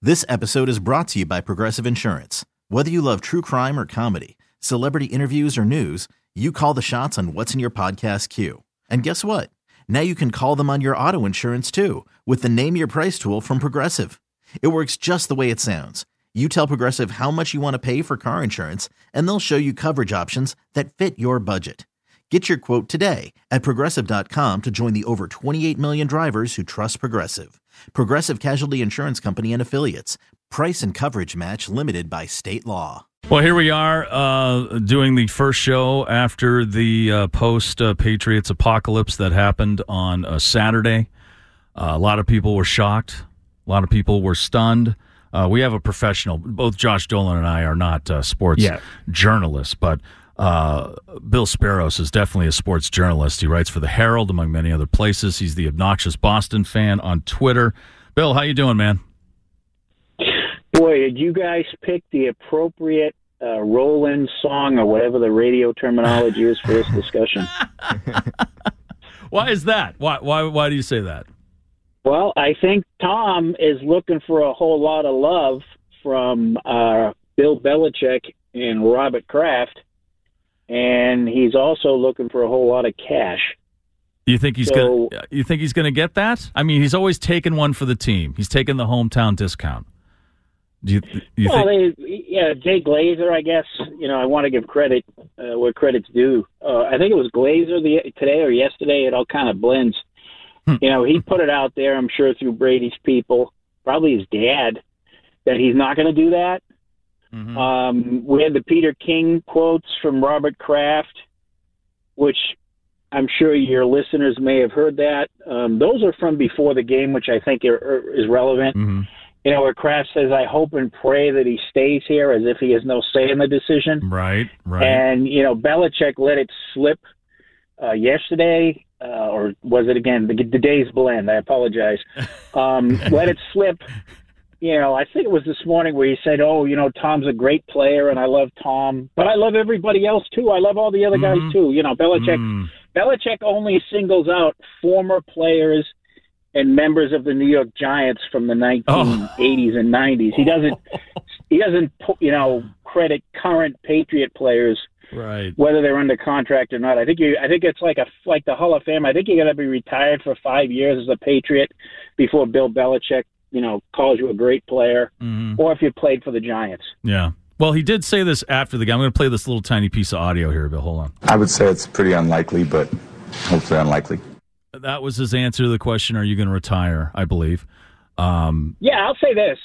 This episode is brought to you by Progressive Insurance. Whether you love true crime or comedy, celebrity interviews or news, you call the shots on what's in your podcast queue. And guess what? Now you can call them on your auto insurance too with the Name Your Price tool from Progressive. It works just the way it sounds. You tell Progressive how much you want to pay for car insurance, and they'll show you coverage options that fit your budget. Get your quote today at Progressive.com to join the over 28 million drivers who trust Progressive. Progressive Casualty Insurance Company and Affiliates. Price and coverage match limited by state law. Well, here we are doing the first show after the post-Patriots apocalypse that happened on Saturday. A lot of people were shocked. A lot of people were stunned. We have a professional. Both Josh Dolan and I are not sports journalists, but Bill Sparrows is definitely a sports journalist. He writes for the Herald, among many other places. He's the obnoxious Boston fan on Twitter. Bill, how you doing, man? Boy, did you guys pick the appropriate roll-in song or whatever the radio terminology is for this discussion? Why is that? Why do you say that? Well, I think Tom is looking for a whole lot of love from Bill Belichick and Robert Kraft, and he's also looking for a whole lot of cash. You think he's going to get that? I mean, he's always taken one for the team. He's taken the hometown discount. Do you think? Jay Glazer, I guess. You know, I want to give credit where credit's due. I think it was Glazer today or yesterday. It all kind of blends. You know, he put it out there, I'm sure, through Brady's people, probably his dad, that he's not going to do that. Mm-hmm. We had the Peter King quotes from Robert Kraft, which I'm sure your listeners may have heard that. Those are from before the game, which I think is relevant. Mm-hmm. You know, where Kraft says, I hope and pray that he stays here, as if he has no say in the decision. Right. And, you know, Belichick let it slip yesterday, or was it again? The days blend. I apologize. Let it slip. You know, I think it was this morning where he said, oh, you know, Tom's a great player, and I love Tom, but I love everybody else, too. I love all the other guys, too. You know, Belichick only singles out former players and members of the New York Giants from the 1980s and 90s. He doesn't, you know, credit current Patriot players, right, whether they're under contract or not. I think it's like the Hall of Fame. I think you got to be retired for 5 years as a Patriot before Bill Belichick, you know, calls you a great player, or if you played for the Giants. Yeah. Well, he did say this after the game. I'm going to play this little tiny piece of audio here, Bill. Hold on. I would say it's pretty unlikely, but hopefully unlikely. That was his answer to the question, are you going to retire, I believe. Yeah, I'll say this.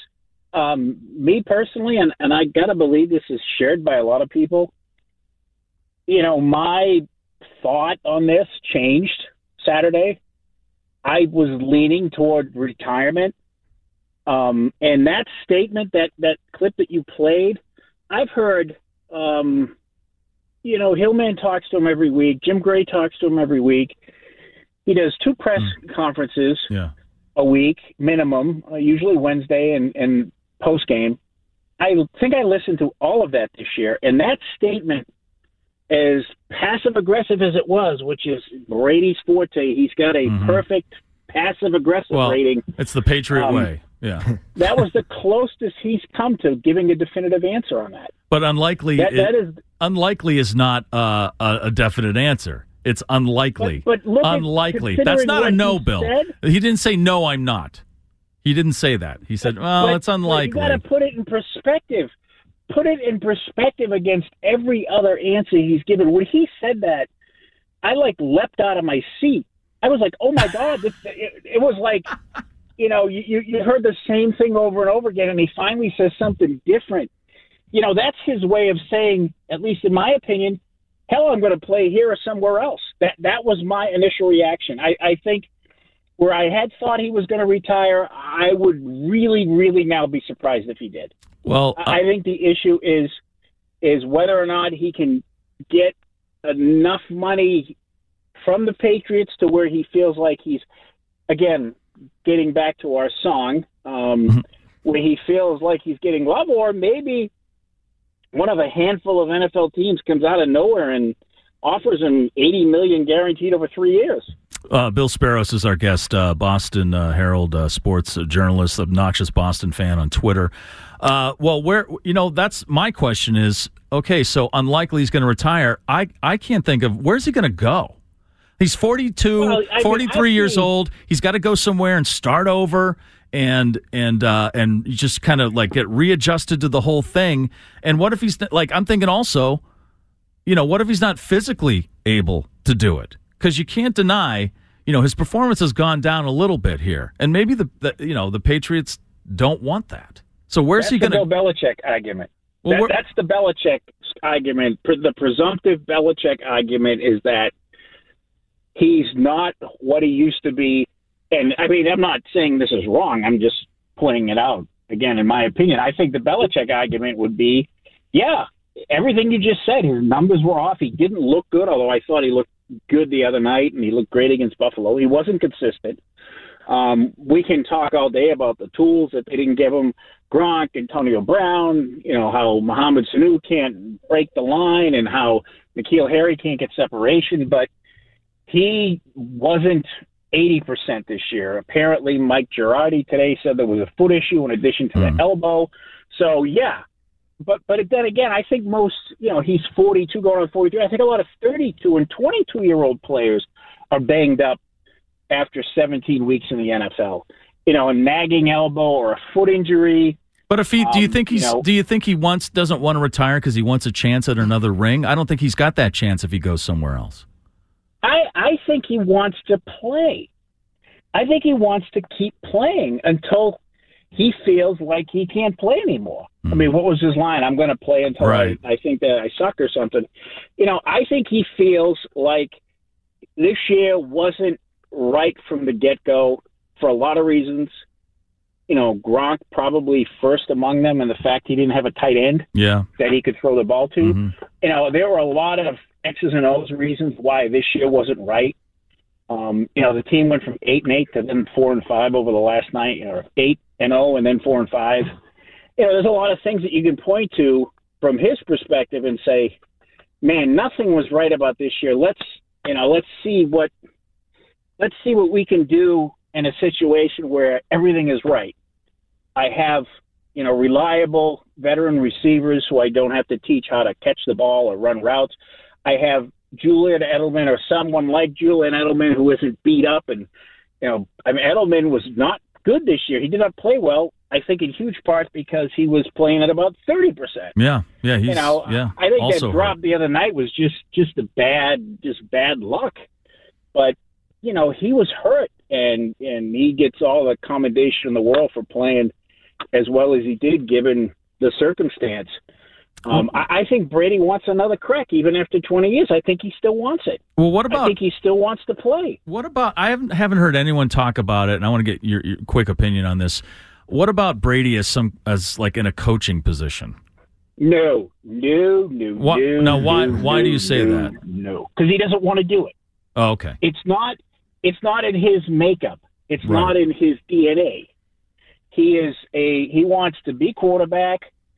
Me personally, and I got to believe this is shared by a lot of people, you know, my thought on this changed Saturday. I was leaning toward retirement. And that statement, that clip that you played, I've heard, you know, Hillman talks to him every week. Jim Gray talks to him every week. He does 2 press conferences a week, minimum, usually Wednesday and post-game. I think I listened to all of that this year. And that statement, as passive-aggressive as it was, which is Brady's forte, he's got a perfect passive-aggressive rating. It's the Patriot way. Yeah, that was the closest he's come to giving a definitive answer on that. But unlikely is not a definite answer. It's unlikely. But look, unlikely. That's not a no, Bill. He didn't say no. I'm not. He didn't say that. He said, "Well, it's unlikely." You got to put it in perspective. Put it in perspective against every other answer he's given. When he said that, I leapt out of my seat. I was like, "Oh my God!" It was like, you know, you heard the same thing over and over again, and he finally says something different. You know, that's his way of saying, at least in my opinion, hell, I'm going to play here or somewhere else. That was my initial reaction. I think where I had thought he was going to retire, I would really, really now be surprised if he did. Well, I think the issue is whether or not he can get enough money from the Patriots to where he feels like he's, again, getting back to our song, where he feels like he's getting love, or maybe one of a handful of NFL teams comes out of nowhere and offers him $80 million guaranteed over 3 years. Bill Sparrows is our guest, Boston Herald sports journalist, obnoxious Boston fan on Twitter. That's my question is, okay, so unlikely he's going to retire. I can't think of, where's he going to go? He's 42, 43 years old. He's got to go somewhere and start over and just kind of like get readjusted to the whole thing. And what if he's like, I'm thinking also, what if he's not physically able to do it? Because you can't deny, his performance has gone down a little bit here, and maybe the Patriots don't want that. So where's he going to? That's the Bill Belichick argument. Well, that's the Belichick argument. The presumptive Belichick argument is that he's not what he used to be. And I mean, I'm not saying this is wrong. I'm just pointing it out. Again, in my opinion, I think the Belichick argument would be, yeah, everything you just said. His numbers were off. He didn't look good, although I thought he looked good the other night, and he looked great against Buffalo. He wasn't consistent. We can talk all day about the tools that they didn't give him. Gronk, Antonio Brown, how Mohamed Sanu can't break the line and how N'Keal Harry can't get separation, but he wasn't 80% this year. Apparently, Mike Girardi today said there was a foot issue in addition to the elbow. So, yeah. But then again, I think most, he's 42 going on 43. I think a lot of 32 and 22-year-old players are banged up after 17 weeks in the NFL. A nagging elbow or a foot injury. But if do you think he doesn't want to retire because he wants a chance at another ring? I don't think he's got that chance if he goes somewhere else. I think he wants to play. I think he wants to keep playing until he feels like he can't play anymore. I mean, what was his line? I'm going to play until I think that I suck or something. I think he feels like this year wasn't right from the get-go for a lot of reasons. Gronk probably first among them, and the fact he didn't have a tight end that he could throw the ball to. Mm-hmm. There were a lot of X's and O's reasons why this year wasn't right. The team went from 8-8 to then 4-5 over the last night, or 8-0 and then 4-5. There's a lot of things that you can point to from his perspective and say, man, nothing was right about this year. Let's see what we can do in a situation where everything is right. I have, reliable veteran receivers who I don't have to teach how to catch the ball or run routes. I have Julian Edelman or someone like Julian Edelman who isn't beat up. And, Edelman was not good this year. He did not play well, I think in huge part because he was playing at about 30%. Yeah. He's, I think that drop the other night was just bad luck. But, he was hurt, and he gets all the commendation in the world for playing as well as he did, given the circumstance. I think Brady wants another crack, even after 20 years. I think he still wants it. Well, what about? I think he still wants to play. What about? I haven't heard anyone talk about it, and I want to get your quick opinion on this. What about Brady as like in a coaching position? No. Now, why do you say that? No, because he doesn't want to do it. Oh, okay. It's not in his makeup. It's not in his DNA. He wants to be quarterback.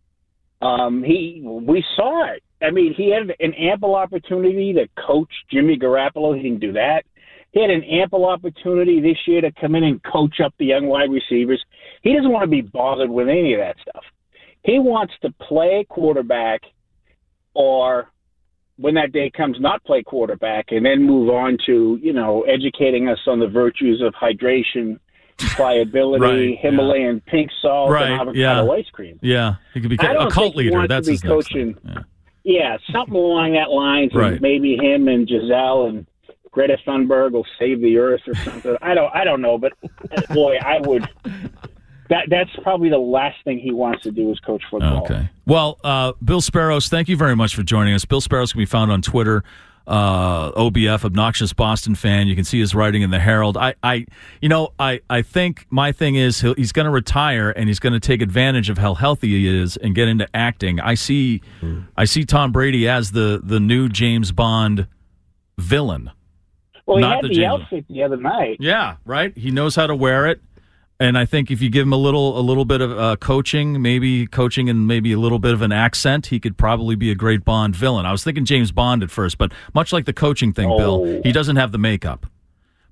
We saw it. I mean, he had an ample opportunity to coach Jimmy Garoppolo. He didn't do that. He had an ample opportunity this year to come in and coach up the young wide receivers. He doesn't want to be bothered with any of that stuff. He wants to play quarterback, or when that day comes, not play quarterback, and then move on to, educating us on the virtues of hydration, pliability, Himalayan pink salt, and avocado ice cream. Yeah, he could be a cult leader. That's his coaching. Yeah, something along that lines. And maybe him and Giselle and Greta Thunberg will save the earth or something. I don't know, but boy, I would. That's probably the last thing he wants to do is coach football. Okay. Well, Bill Sparrows, thank you very much for joining us. Bill Sparrows can be found on Twitter, OBF, Obnoxious Boston Fan. You can see his writing in the Herald. I think my thing is he's going to retire and he's going to take advantage of how healthy he is and get into acting. I see Tom Brady as the new James Bond villain. Well, he had the outfit the other night. Yeah, right. He knows how to wear it. And I think if you give him a little bit of coaching and maybe a little bit of an accent, he could probably be a great Bond villain. I was thinking James Bond at first, but much like the coaching thing, Bill, he doesn't have the makeup.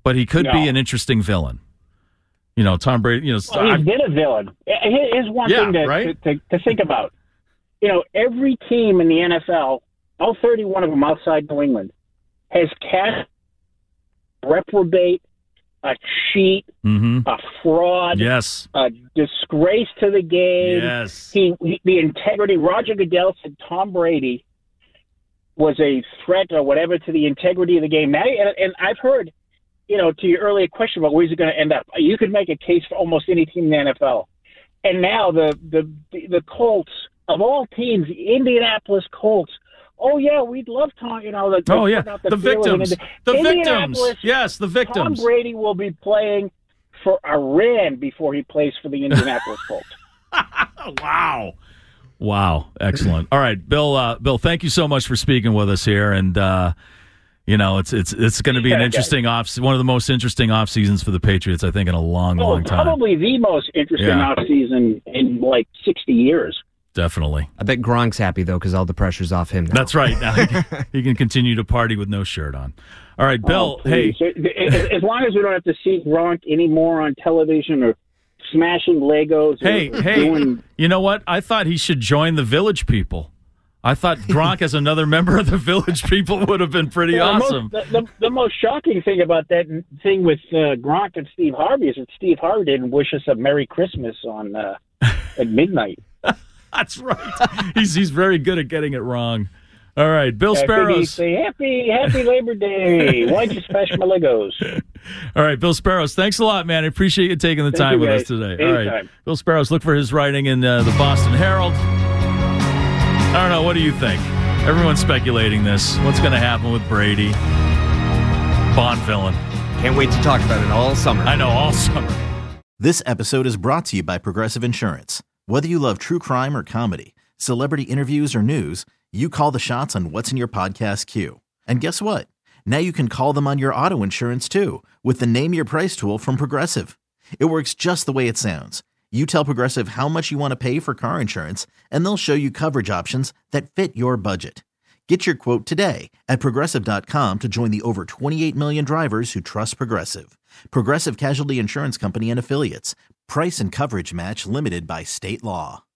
but he could No. be an interesting villain. You know, Tom Brady. You know, Well, he's been a villain. Here's one thing to think about. You know, every team in the NFL, all 31 of them outside New England, has cast reprobate, a cheat, a fraud, yes, a disgrace to the game. yes, The integrity. Roger Goodell said Tom Brady was a threat or whatever to the integrity of the game. Now, and I've heard, you know, to your earlier question about where's he going to end up, you could make a case for almost any team in the NFL. And now the Colts, of all teams, the Indianapolis Colts. Oh yeah, we'd love Tom. You know, the victims, the victims. Yes, the victims. Tom Brady will be playing for Iran before he plays for the Indianapolis Colts. Wow, excellent. All right, Bill, thank you so much for speaking with us here, and you know, it's going to be an interesting one of the most interesting off seasons for the Patriots, I think, in a long time. Probably the most interesting off season in like 60 years. Definitely. I bet Gronk's happy, though, because all the pressure's off him now. That's right. Now he can continue to party with no shirt on. All right, Bill, hey. As long as we don't have to see Gronk anymore on television or smashing Legos. Hey, you know what? I thought he should join the Village People. I thought Gronk as another member of the Village People would have been pretty awesome. The most shocking thing about that thing with Gronk and Steve Harvey is that Steve Harvey didn't wish us a Merry Christmas on at midnight. That's right. He's very good at getting it wrong. All right, Bill Sparrows. Say happy Labor Day. Why'd you smash my Legos? All right, Bill Sparrows. Thanks a lot, man. I appreciate you taking the time with us today. Anytime. All right, Bill Sparrows. Look for his writing in the Boston Herald. I don't know. What do you think? Everyone's speculating this. What's going to happen with Brady? Bond villain. Can't wait to talk about it all summer. I know, all summer. This episode is brought to you by Progressive Insurance. Whether you love true crime or comedy, celebrity interviews or news, you call the shots on what's in your podcast queue. And guess what? Now you can call them on your auto insurance too with the Name Your Price tool from Progressive. It works just the way it sounds. You tell Progressive how much you want to pay for car insurance, and they'll show you coverage options that fit your budget. Get your quote today at Progressive.com to join the over 28 million drivers who trust Progressive. Progressive Casualty Insurance Company and Affiliates. Price and coverage match limited by state law.